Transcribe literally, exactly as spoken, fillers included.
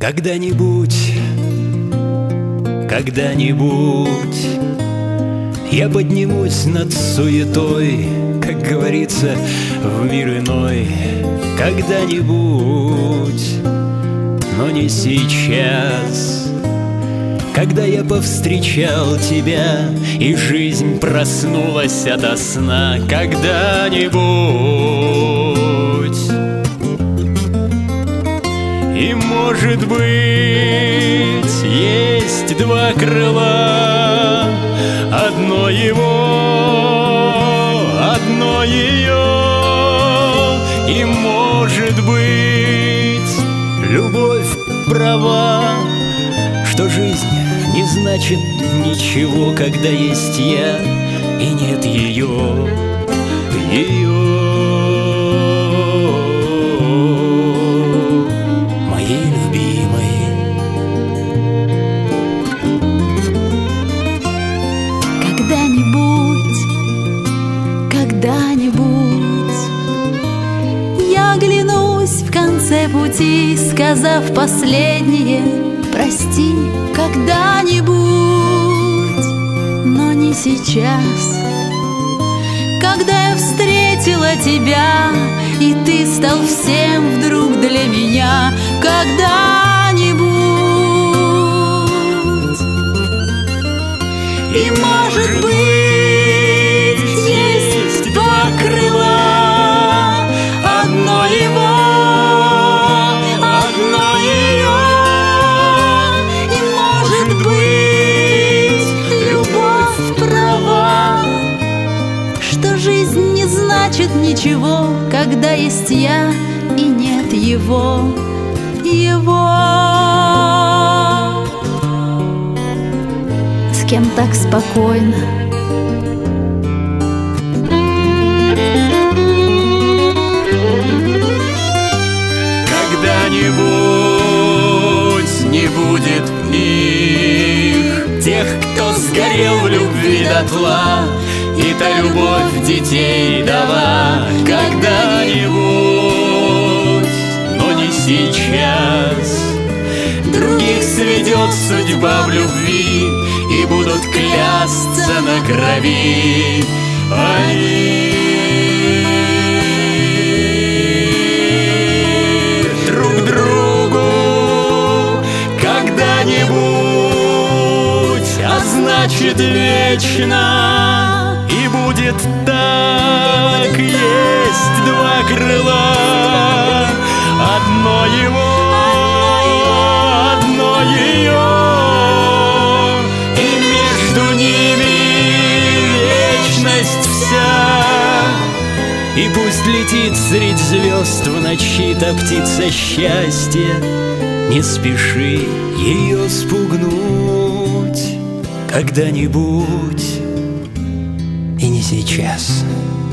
Когда-нибудь, когда-нибудь я поднимусь над суетой, как говорится, в мир иной. Когда-нибудь, но не сейчас. Когда я повстречал тебя, и жизнь проснулась ото сна. Когда-нибудь. И, может быть, есть два крыла, одно его, одно ее. И, может быть, любовь права, что жизнь не значит ничего, когда есть я и нет ее, ее. Когда-нибудь, когда-нибудь я оглянусь в конце пути, сказав последнее прости. Когда-нибудь, но не сейчас. Когда я встретила тебя, и ты стал всем вдруг для меня. Когда-нибудь. И, может быть, есть два крыла, одно его, одно ее. И, может быть, любовь права, что жизнь не значит ничего, когда есть я и нет его, его. С кем так спокойно? Когда-нибудь не будет их, тех, кто сгорел в любви дотла, и та любовь детей дала. Когда-нибудь, но не сейчас. Других сведет судьба в любви, и будут клясться на крови они. Друг другу когда-нибудь, а значит вечно. И будет так, есть два крыла, одно его, одно ее. И между ними вечность вся. И пусть летит средь звезд в ночи та птица счастья, не спеши ее спугнуть. Когда-нибудь, и не сейчас.